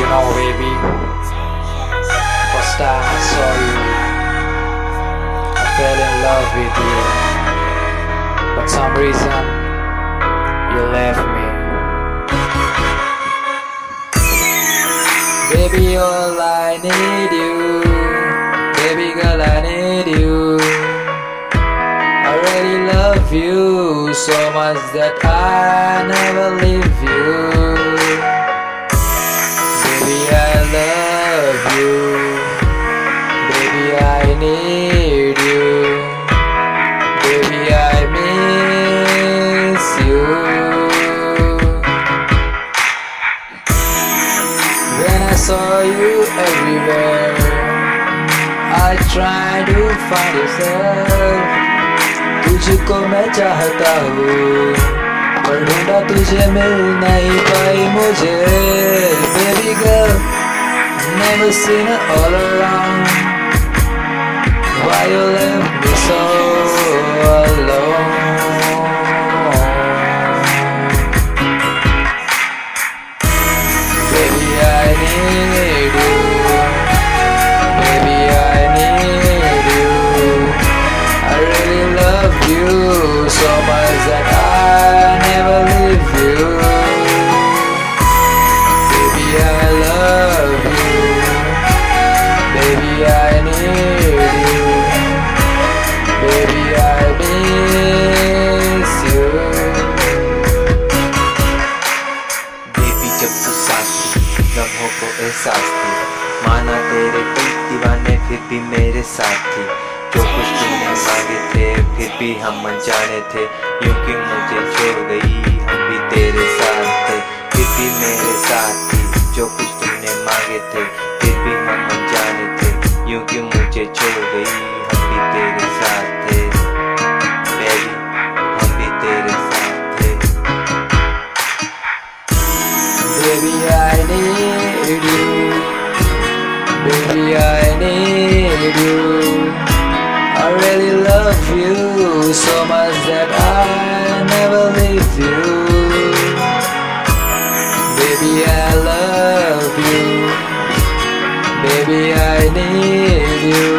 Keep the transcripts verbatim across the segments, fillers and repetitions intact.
know, baby. First time I saw you, I fell in love with you. But some reason, you left me. Baby, all I need you. Baby girl, I need you. I really love you so much that I never leave you. Baby, I love you. Baby, I need you. Baby, I miss you. When I saw you everywhere, I try to find yourself. तुझको मैं चाहता हूँ पर ढूंढा तुझे मिल नहीं पाई मुझे. Baby girl, never seen it all around. Why you left me so alone? Baby, I need you. Baby, I need you. I really love you so much that I never leave you. Baby, I love you. Baby, I need you. Baby, I miss you. Baby, जब तू साथ थी लम्हों को एहसास थी. माना तेरे कई दीवाने फिर भी मेरे साथ थी. जो कुछ तूने मांगे थे फिर भी हम अनजाने थे. यूं कि मुझे छोड़ गई हम भी तेरे साथ थे. फिर भी मेरे साथ थी. जो कुछ तूने मांगे थे फिर भी हम अनजाने थे. यूं कि मुझे छोड़ गई हम भी तेरे साथ थे. Baby, हम भी तेरे साथ थे. Baby, I need you. Baby, I need you. I really love you so much that I never leave you. Baby, I love you. Baby, I need you.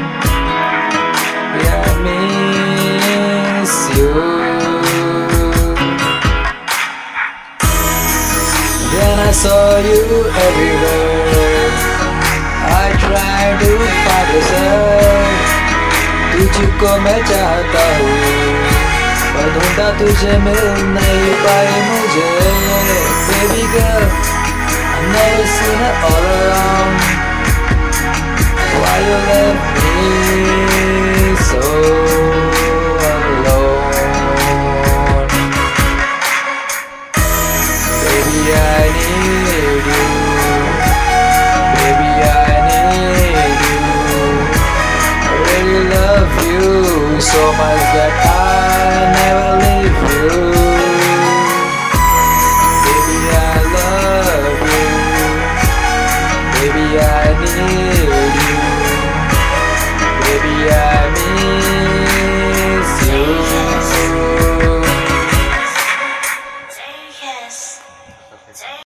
Yeah, I miss you. Then I saw you everywhere. I tried to find yourself. तुझको मैं चाहता हूँ पर ढूंढा तुझे मिल नहीं पाई मुझे. Baby girl, I've never seen it all around. Why you left me